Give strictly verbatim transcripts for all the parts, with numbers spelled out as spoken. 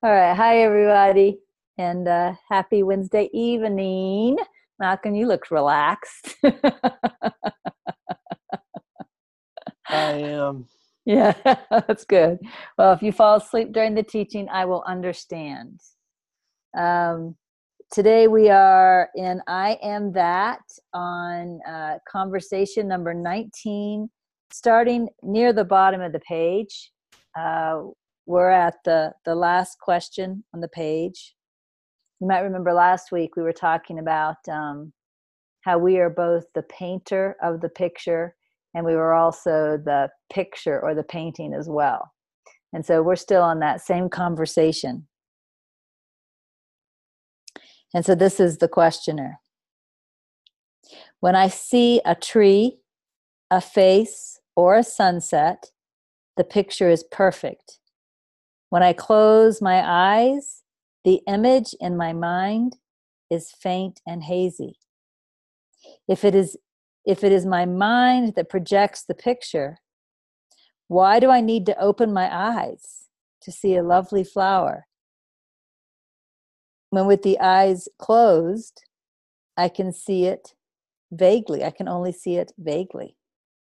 All right. Hi, everybody. And uh, happy Wednesday evening. Malcolm, you look relaxed. I am. Yeah, that's good. Well, if you fall asleep during the teaching, I will understand. Um, today we are in I Am That on uh, conversation number nineteen, starting near the bottom of the page. Uh, we're at the, the last question on the page. You might remember last week we were talking about um, how we are both the painter of the picture, and we were also the picture or the painting as well. And so we're still on that same conversation. And so this is the questioner. When I see a tree, a face, or a sunset, the picture is perfect. When I close my eyes, the image in my mind is faint and hazy. If it is, if it is my mind that projects the picture, why do I need to open my eyes to see a lovely flower? When with the eyes closed, I can see it vaguely. I can only see it vaguely.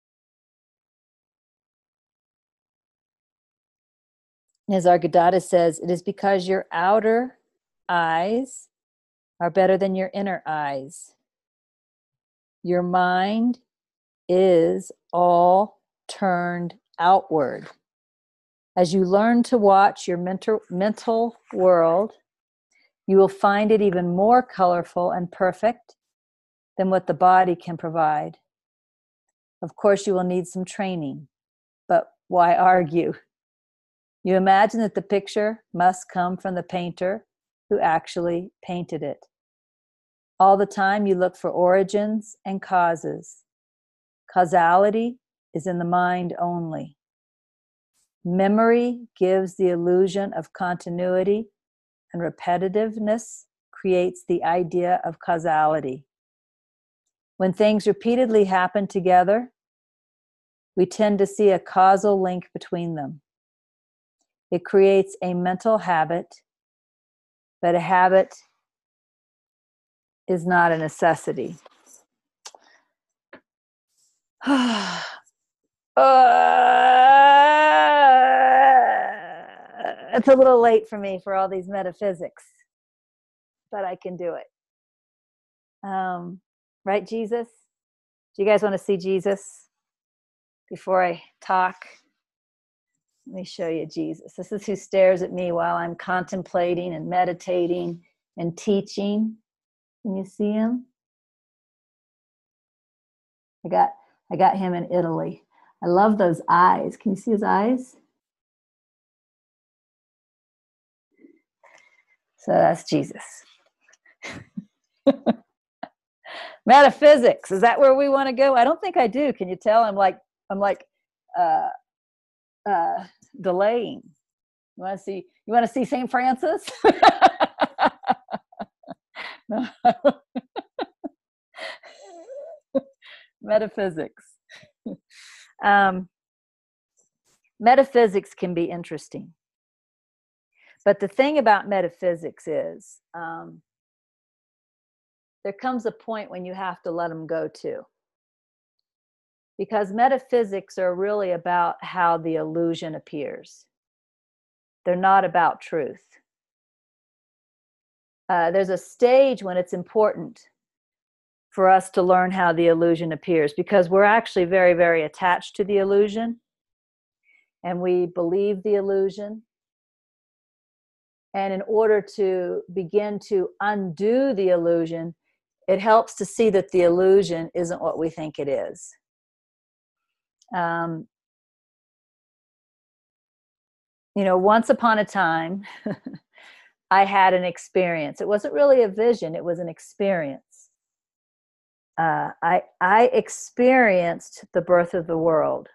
As Argadata says, it is because your outer eyes are better than your inner eyes. Your mind is all turned outward. As you learn to watch your mental, mental world, you will find it even more colorful and perfect than what the body can provide. Of course, you will need some training, but why argue? You imagine that the picture must come from the painter who actually painted it. All the time you look for origins and causes. Causality is in the mind only. Memory gives the illusion of continuity, and repetitiveness creates the idea of causality. When things repeatedly happen together, we tend to see a causal link between them. It creates a mental habit, but a habit is not a necessity. uh, it's a little late for me for all these metaphysics, but I can do it. Um, right, Jesus? Do you guys want to see Jesus before I talk? Let me show you Jesus. This is who stares at me while I'm contemplating and meditating and teaching. Can you see him? I got I got him in Italy. I love those eyes. Can you see his eyes? So that's Jesus. Metaphysics. Is that where we want to go? I don't think I do. Can you tell? I'm like I'm like uh, uh, delaying. You want to see? You want to see Saint Francis? No. Metaphysics. Um, metaphysics can be interesting. But the thing about metaphysics is um, there comes a point when you have to let them go too. Because metaphysics are really about how the illusion appears. They're not about truth. Uh, there's a stage when it's important for us to learn how the illusion appears, because we're actually very, very attached to the illusion, and we believe the illusion. And in order to begin to undo the illusion, it helps to see that the illusion isn't what we think it is. Um, you know, once upon a time, I had an experience. It wasn't really a vision, it was an experience. Uh, I, I experienced the birth of the world.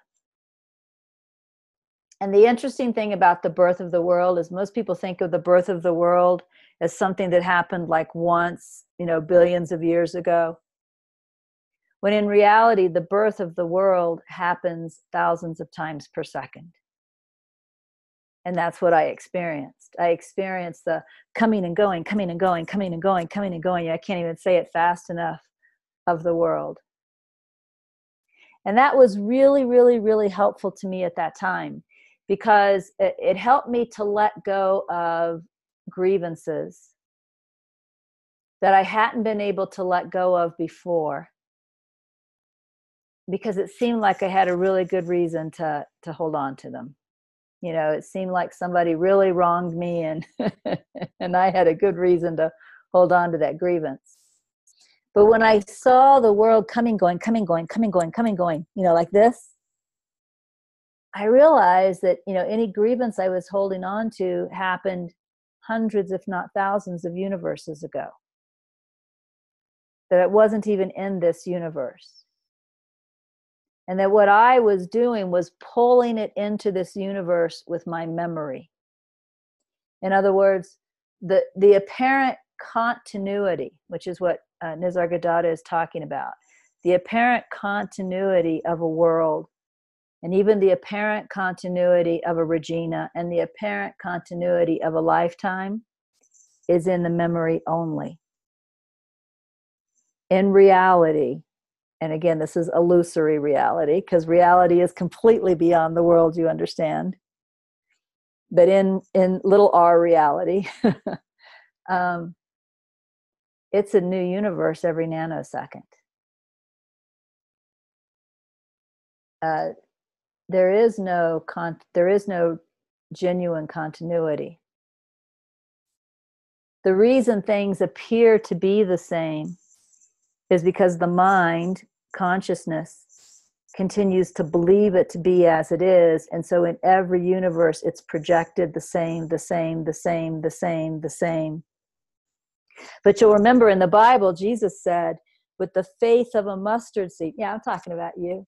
And the interesting thing about the birth of the world is most people think of the birth of the world as something that happened like once, you know, billions of years ago. When in reality, the birth of the world happens thousands of times per second. And that's what I experienced. I experienced the coming and going, coming and going, coming and going, coming and going. I can't even say it fast enough, of the world. And that was really, really, really helpful to me at that time, because it, it helped me to let go of grievances that I hadn't been able to let go of before, because it seemed like I had a really good reason to, to hold on to them. You know, it seemed like somebody really wronged me, and and I had a good reason to hold on to that grievance. But when I saw the world coming, going, coming, going, coming, going, coming, going, you know, like this, I realized that, you know, any grievance I was holding on to happened hundreds, if not thousands of universes ago. That it wasn't even in this universe. And that what I was doing was pulling it into this universe with my memory. In other words, the, the apparent continuity, which is what uh, Nisargadatta is talking about, the apparent continuity of a world, and even the apparent continuity of a Regina, and the apparent continuity of a lifetime, is in the memory only. In reality, and again, this is illusory reality, because reality is completely beyond the world you understand. But in, in little r reality, um, it's a new universe every nanosecond. Uh, there is no con- there is no genuine continuity. The reason things appear to be the same is because the mind, consciousness, continues to believe it to be as it is. And so in every universe, it's projected the same, the same, the same, the same, the same. But you'll remember in the Bible, Jesus said, with the faith of a mustard seed. Yeah, I'm talking about you.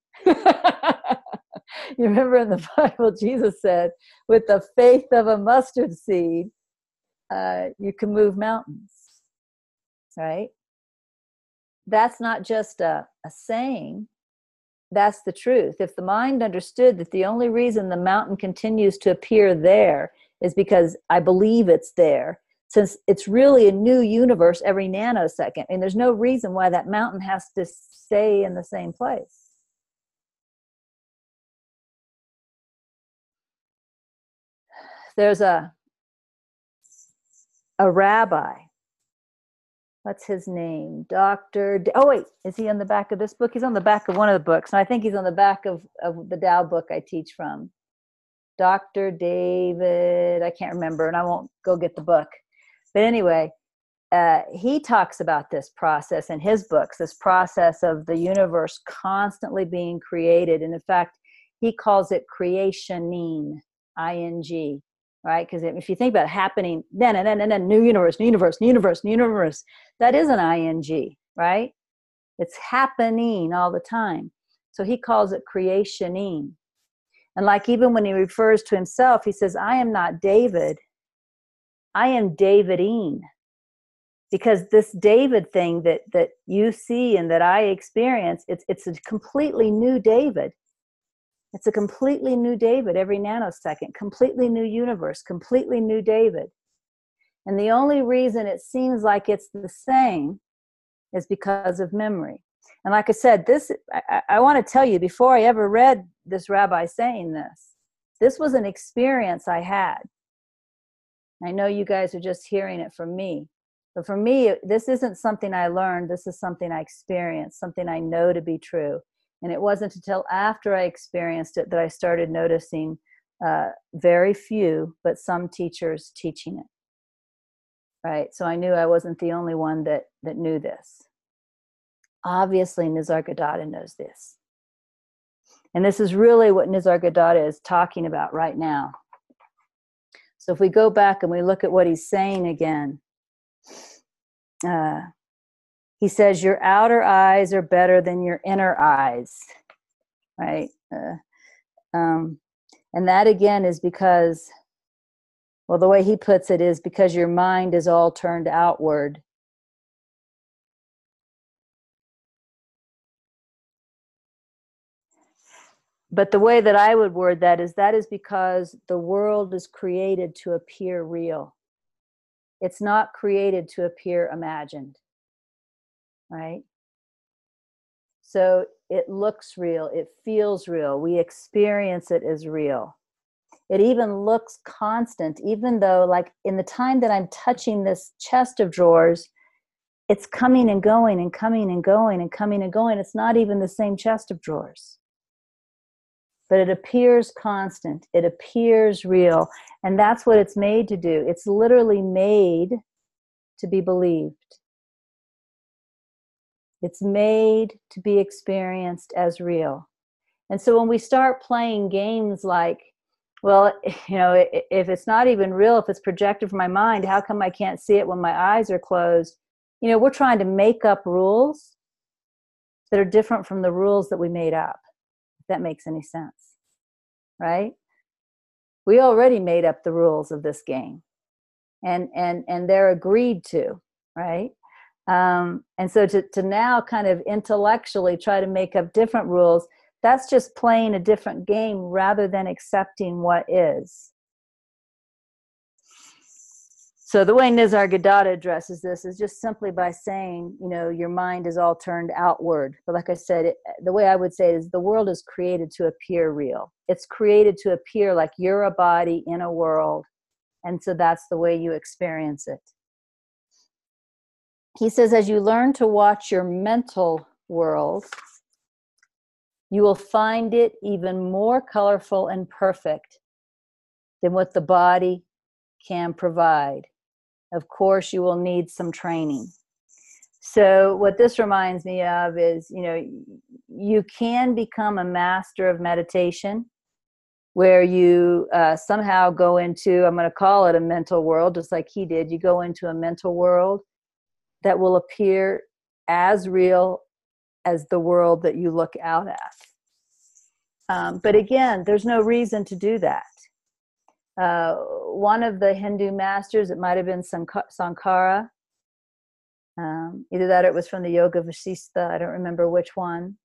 You remember in the Bible, Jesus said, with the faith of a mustard seed, uh, you can move mountains, right? That's not just a, a saying. That's the truth. If the mind understood that the only reason the mountain continues to appear there is because I believe it's there, since it's really a new universe every nanosecond, and there's no reason why that mountain has to stay in the same place. There's a a rabbi. What's his name? Doctor D- oh wait, is he on the back of this book? He's on the back of one of the books, and I think he's on the back of, of the Tao book I teach from. Doctor David, I can't remember, and I won't go get the book. But anyway, uh, he talks about this process in his books, this process of the universe constantly being created. And in fact, he calls it creationing, I N G, right? Because if you think about it happening, then, and then, and then, new universe, new universe, new universe, new universe, that is an I N G, right? It's happening all the time. So he calls it creationing. And like even when he refers to himself, he says, I am not David, I am Davidine. Because this David thing that, that you see and that I experience, it's, it's a completely new David. It's a completely new David every nanosecond, completely new universe, completely new David. And the only reason it seems like it's the same is because of memory. And like I said, this, I, I want to tell you, before I ever read this rabbi saying this, this was an experience I had. I know you guys are just hearing it from me. But for me, this isn't something I learned. This is something I experienced, something I know to be true. And it wasn't until after I experienced it that I started noticing uh, very few, but some teachers teaching it. Right? So I knew I wasn't the only one that, that knew this. Obviously, Nisargadatta knows this. And this is really what Nisargadatta is talking about right now. So if we go back and we look at what he's saying again, uh, he says, your outer eyes are better than your inner eyes, right? Uh, um, and that again is because, well, the way he puts it is because your mind is all turned outward. but the way that I would word that is that is because the world is created to appear real. It's not created to appear imagined, right? So it looks real, it feels real, we experience it as real. It even looks constant, even though, like, in the time that I'm touching this chest of drawers, it's coming and going and coming and going and coming and going. It's not even the same chest of drawers. But it appears constant. It appears real. And that's what it's made to do. It's literally made to be believed. It's made to be experienced as real. And so when we start playing games like, well, you know, if it's not even real, if it's projected from my mind, how come I can't see it when my eyes are closed? You know, we're trying to make up rules that are different from the rules that we made up, if that makes any sense, right? We already made up the rules of this game, and and and they're agreed to, right? Um, and so to, to now kind of intellectually try to make up different rules, that's just playing a different game rather than accepting what is. So the way Nisargadatta addresses this is just simply by saying, you know, your mind is all turned outward. But like I said, it, the way I would say it is the world is created to appear real. It's created to appear like you're a body in a world. And so that's the way you experience it. He says, as you learn to watch your mental world, you will find it even more colorful and perfect than what the body can provide. Of course, you will need some training. So what this reminds me of is, you know, you can become a master of meditation where you uh, somehow go into, I'm going to call it a mental world, just like he did. You go into a mental world that will appear as real as the world that you look out at. Um, but again, there's no reason to do that. Uh, one of the Hindu masters, it might have been Sankara, um, either that or it was from the Yoga Vasistha, I don't remember which one.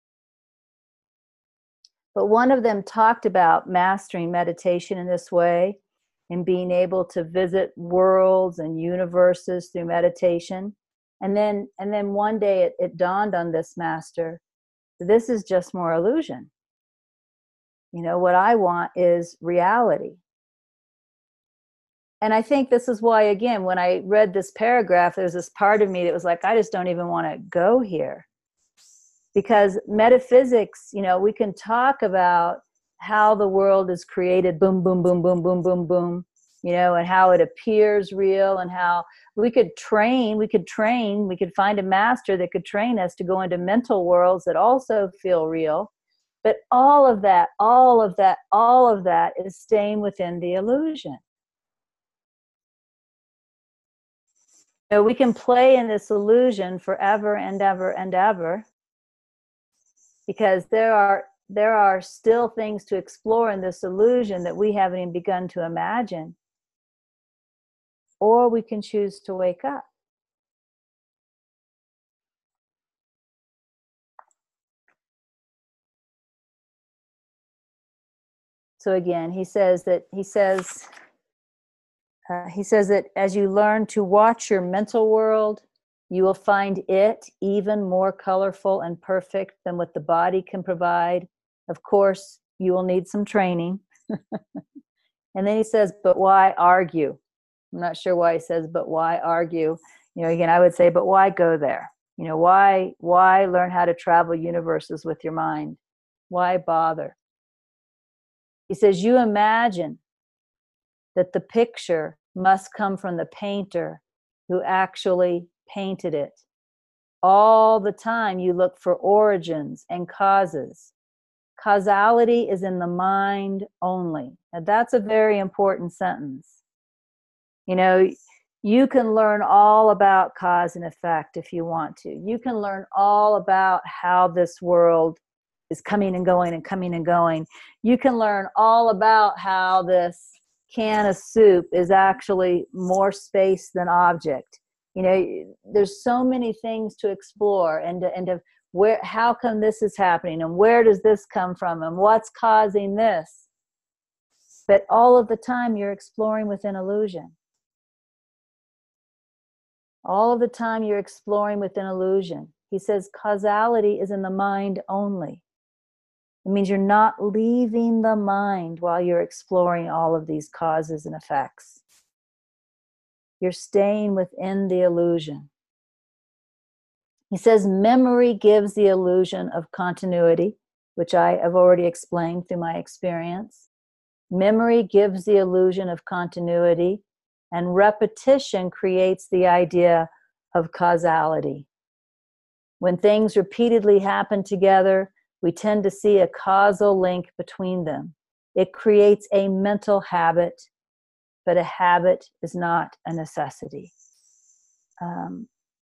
But one of them talked about mastering meditation in this way and being able to visit worlds and universes through meditation. And then, and then one day it, it dawned on this master, this is just more illusion. You know, what I want is reality. And I think this is why, again, when I read this paragraph, there's this part of me that was like, I just don't even want to go here. Because metaphysics, you know, we can talk about how the world is created, boom, boom, boom, boom, boom, boom, boom, you know, and how it appears real, and how we could train, we could train, we could find a master that could train us to go into mental worlds that also feel real. But all of that, all of that, all of that is staying within the illusion. So we can play in this illusion forever and ever and ever, because there are there are still things to explore in this illusion that we haven't even begun to imagine. Or we can choose to wake up. So again, he says that he says uh, he says that as you learn to watch your mental world, you will find it even more colorful and perfect than what the body can provide. Of course, you will need some training. And then he says, but why argue? I'm not sure why he says, but why argue? You know, again, I would say, but why go there? You know, why, why learn how to travel universes with your mind? Why bother? He says, you imagine that the picture must come from the painter who actually painted it. All the time you look for origins and causes. Causality is in the mind only. Now that's a very important sentence. You know, you can learn all about cause and effect if you want to. You can learn all about how this world is coming and going and coming and going. You can learn all about how this can of soup is actually more space than object. You know, there's so many things to explore and to, and to where, how come this is happening? And where does this come from? And what's causing this? But all of the time you're exploring within illusion. All of the time you're exploring within illusion. He says causality is in the mind only. It means you're not leaving the mind while you're exploring all of these causes and effects. You're staying within the illusion. He says memory gives the illusion of continuity, which I have already explained through my experience. Memory gives the illusion of continuity, and repetition creates the idea of causality. When things repeatedly happen together, we tend to see a causal link between them. It creates a mental habit, but a habit is not a necessity. Um,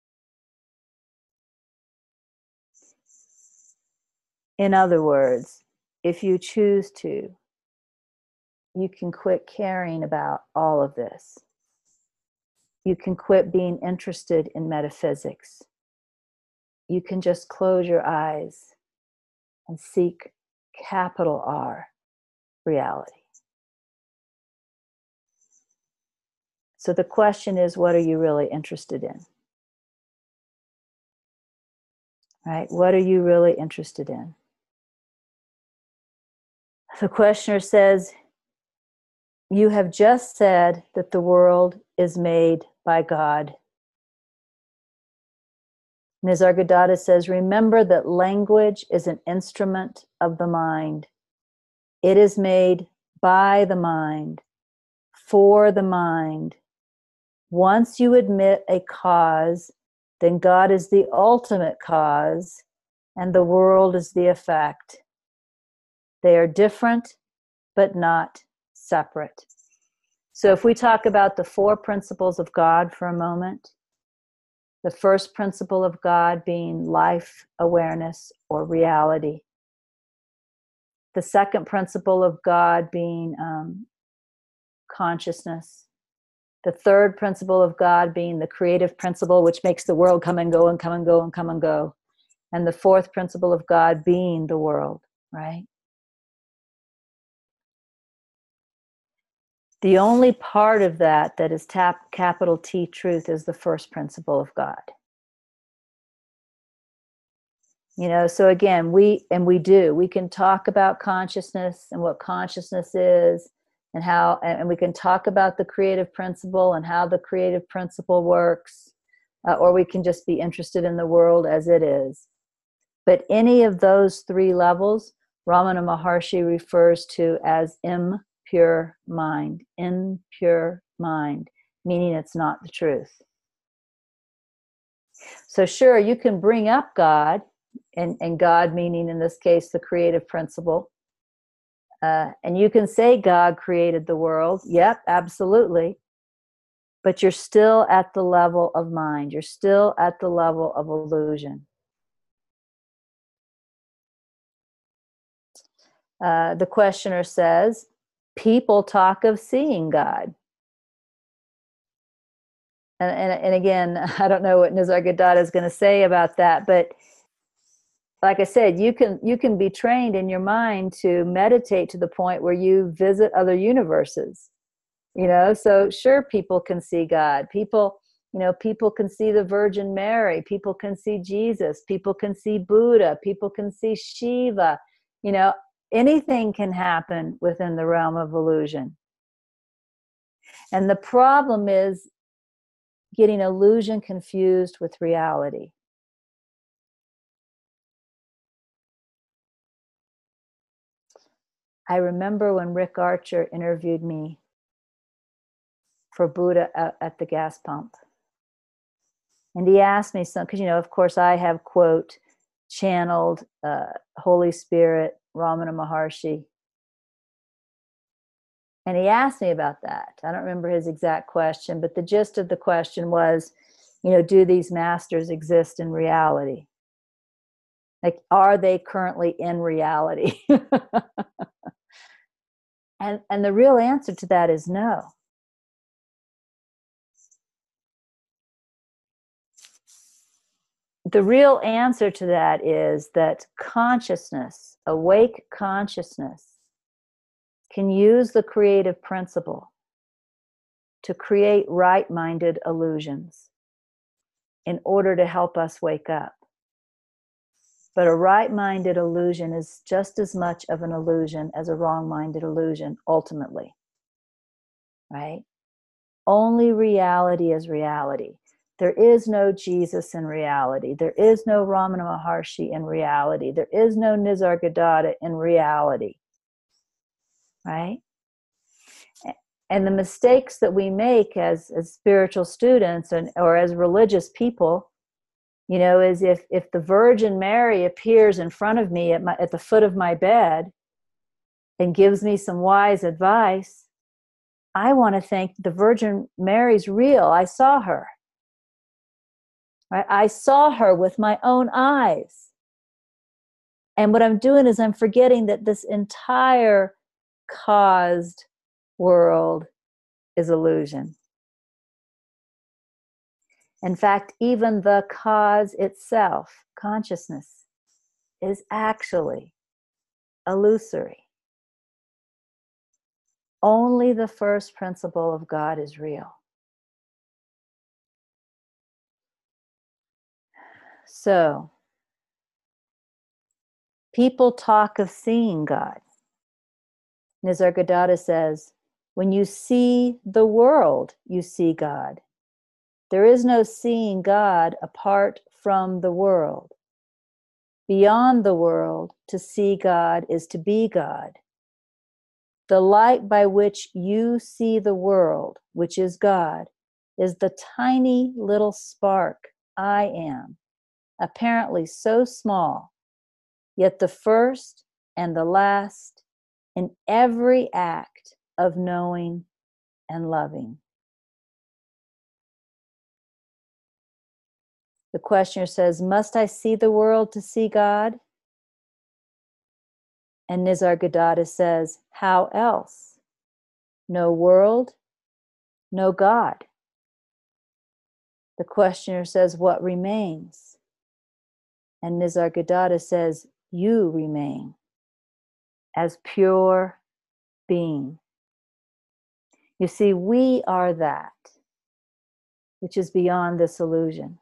in other words, if you choose to, you can quit caring about all of this. You can quit being interested in metaphysics. You can just close your eyes and seek capital R reality. So the question is, what are you really interested in? Right? What are you really interested in? The questioner says, you have just said that the world is made by God. Nisargadatta says, remember that language is an instrument of the mind. It is made by the mind, for the mind. Once you admit a cause, then God is the ultimate cause, and the world is the effect. They are different, but not separate. So if we talk about the four principles of God for a moment, the first principle of God being life awareness or reality. The second principle of God being um, consciousness. The third principle of God being the creative principle, which makes the world come and go and come and go and come and go. And the fourth principle of God being the world, right? The only part of that that is tap, capital T truth is the first principle of God. You know, so again, we, and we do, we can talk about consciousness and what consciousness is and how, and we can talk about the creative principle and how the creative principle works, uh, or we can just be interested in the world as it is. But any of those three levels, Ramana Maharshi refers to as impure mind, impure mind, meaning it's not the truth. So sure, you can bring up God, and, and God meaning in this case the creative principle, uh, and you can say God created the world. Yep, absolutely. But you're still at the level of mind. You're still at the level of illusion. Uh, the questioner says, people talk of seeing God. And, and, and again, I don't know what Nisargadatta is going to say about that, but like I said, you can you can be trained in your mind to meditate to the point where you visit other universes. You know, so sure, people can see God. People, you know, people can see the Virgin Mary. People can see Jesus. People can see Buddha. People can see Shiva. You know, anything can happen within the realm of illusion. And the problem is getting illusion confused with reality. I remember when Rick Archer interviewed me for Buddha at, at the gas pump. And he asked me something, because, you know, of course, I have, quote, channeled uh, Holy Spirit, Ramana Maharshi. And he asked me about that. I don't remember his exact question, but the gist of the question was, you know, do these masters exist in reality? Like, are they currently in reality? and, and the real answer to that is no. the real answer to that is that consciousness, awake consciousness, can use the creative principle to create right-minded illusions in order to help us wake up. But a right-minded illusion is just as much of an illusion as a wrong-minded illusion, ultimately. Right? Only reality is reality. There is no Jesus in reality. There is no Ramana Maharshi in reality. There is no Nisargadatta in reality. Right? And the mistakes that we make as, as spiritual students and, or as religious people, you know, is if, if the Virgin Mary appears in front of me at, my, at the foot of my bed and gives me some wise advice, I want to think the Virgin Mary's real. I saw her. Right? I saw her with my own eyes. And what I'm doing is I'm forgetting that this entire caused world is illusion. In fact, even the cause itself, consciousness, is actually illusory. Only the first principle of God is real. So, people talk of seeing God. Nisargadatta says, when you see the world, you see God. There is no seeing God apart from the world. Beyond the world, to see God is to be God. The light by which you see the world, which is God, is the tiny little spark I am, apparently so small, yet the first and the last in every act of knowing and loving. The questioner says, must I see the world to see God? And Nisargadatta says, how else? No world, no God. The questioner says, what remains? And Nisargadatta says, you remain as pure being. You see, we are that which is beyond this illusion.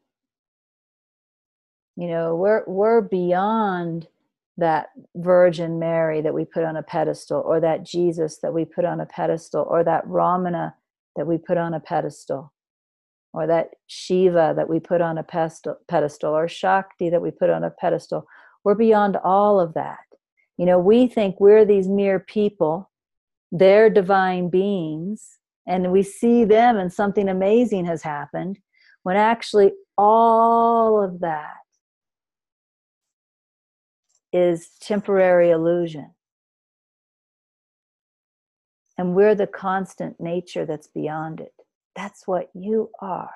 You know, we're we're beyond that Virgin Mary that we put on a pedestal, or that Jesus that we put on a pedestal, or that Ramana that we put on a pedestal, or that Shiva that we put on a pedestal, pedestal, or Shakti that we put on a pedestal. We're beyond all of that. You know, we think we're these mere people, they're divine beings, and we see them and something amazing has happened, when actually all of that is temporary illusion. And we're the constant nature that's beyond it. That's what you are.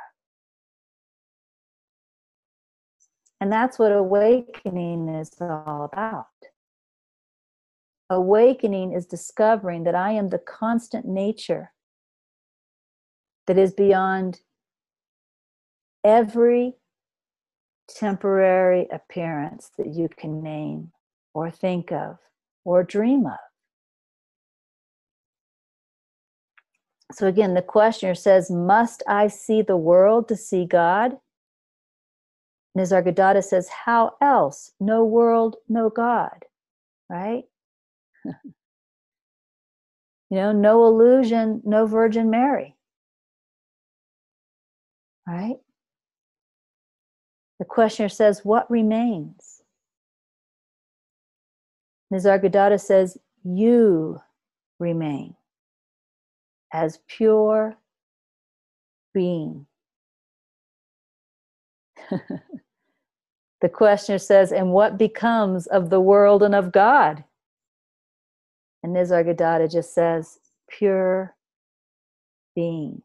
And that's what awakening is all about. Awakening is discovering that I am the constant nature that is beyond every temporary appearance that you can name or think of or dream of. So again, the questioner says, must I see the world to see God? Nisargadatta says, how else? No world, no God, right? You know, no illusion, no Virgin Mary, right? The questioner says, what remains? Nisargadatta says, you remain as pure being. The questioner says, and what becomes of the world and of God? And Nisargadatta just says, pure being.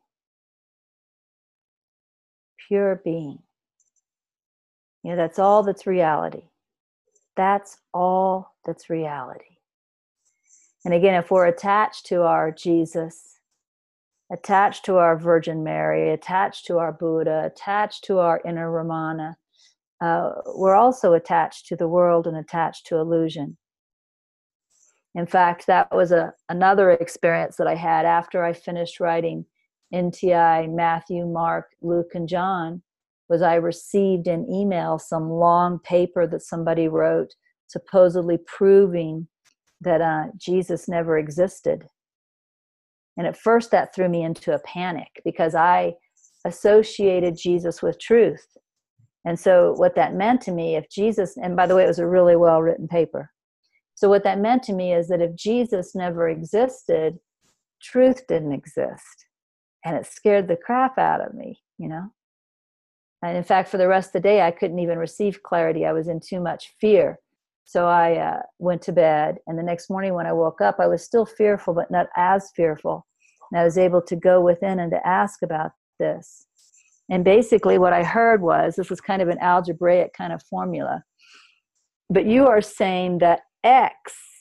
Pure being. You know, that's all that's reality. That's all that's reality. And again, if we're attached to our Jesus, attached to our Virgin Mary, attached to our Buddha, attached to our inner Ramana, uh, we're also attached to the world and attached to illusion. In fact, that was a, another experience that I had after I finished writing N T I, Matthew, Mark, Luke, and John, was I received in email some long paper that somebody wrote supposedly proving that uh, Jesus never existed. And at first that threw me into a panic because I associated Jesus with truth. And so what that meant to me, if Jesus, and by the way, it was a really well-written paper. So what that meant to me is that if Jesus never existed, truth didn't exist. And it scared the crap out of me, you know? And in fact, for the rest of the day, I couldn't even receive clarity. I was in too much fear. So I uh, went to bed. And the next morning when I woke up, I was still fearful, but not as fearful. And I was able to go within and to ask about this. And basically what I heard was, this was kind of an algebraic kind of formula. But you are saying that X,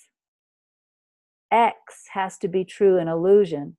X has to be true in illusion,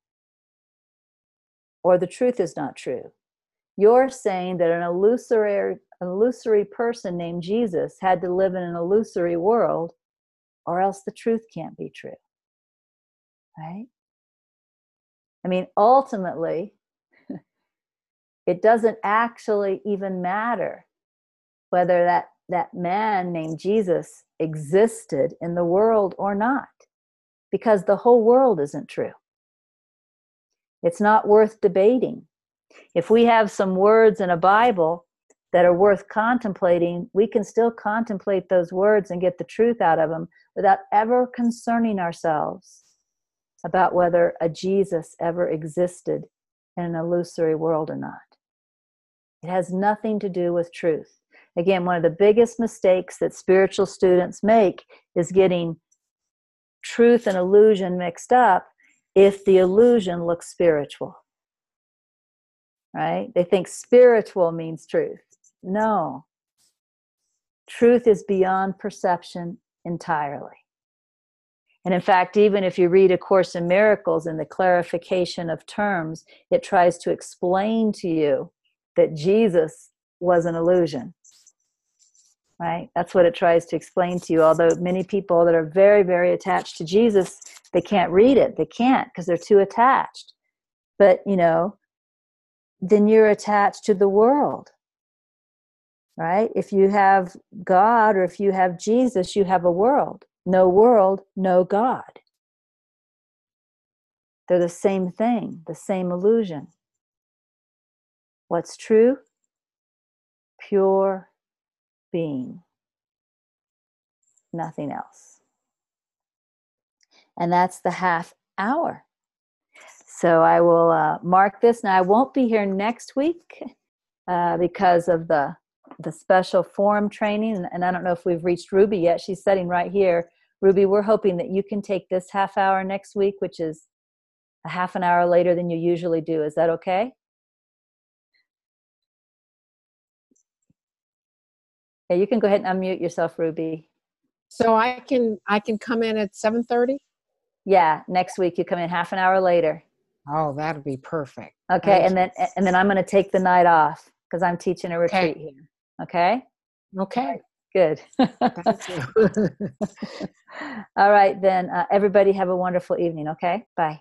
or the truth is not true. You're saying that an illusory, illusory person named Jesus had to live in an illusory world, or else the truth can't be true. Right? I mean, ultimately, it doesn't actually even matter whether that, that man named Jesus existed in the world or not, because the whole world isn't true. It's not worth debating. If we have some words in a Bible that are worth contemplating, we can still contemplate those words and get the truth out of them without ever concerning ourselves about whether a Jesus ever existed in an illusory world or not. It has nothing to do with truth. Again, one of the biggest mistakes that spiritual students make is getting truth and illusion mixed up if the illusion looks spiritual. Right? They think spiritual means truth. No. Truth is beyond perception entirely. And in fact, even if you read A Course in Miracles, in the clarification of terms, it tries to explain to you that Jesus was an illusion. Right? That's what it tries to explain to you. Although many people that are very, very attached to Jesus, they can't read it. They can't because they're too attached. But, you know, then you're attached to the world. Right? If you have God or if you have Jesus, you have a world. No world, no God. They're the same thing, the same illusion. What's true? Pure being. Nothing else. And that's the half hour. So I will uh, mark this. Now I won't be here next week uh, because of the the special forum training. And, and I don't know if we've reached Ruby yet. She's sitting right here. Ruby, we're hoping that you can take this half hour next week, which is a half an hour later than you usually do. Is that okay? Yeah, you can go ahead and unmute yourself, Ruby. So I can I can come in at seven thirty? Yeah, next week you come in half an hour later. Oh, that'd be perfect. Okay, Thank and then and then I'm going to take the night off because I'm teaching a retreat Okay. here. Okay? Okay. Good. Thank you. All right, then uh, everybody have a wonderful evening, okay? Bye.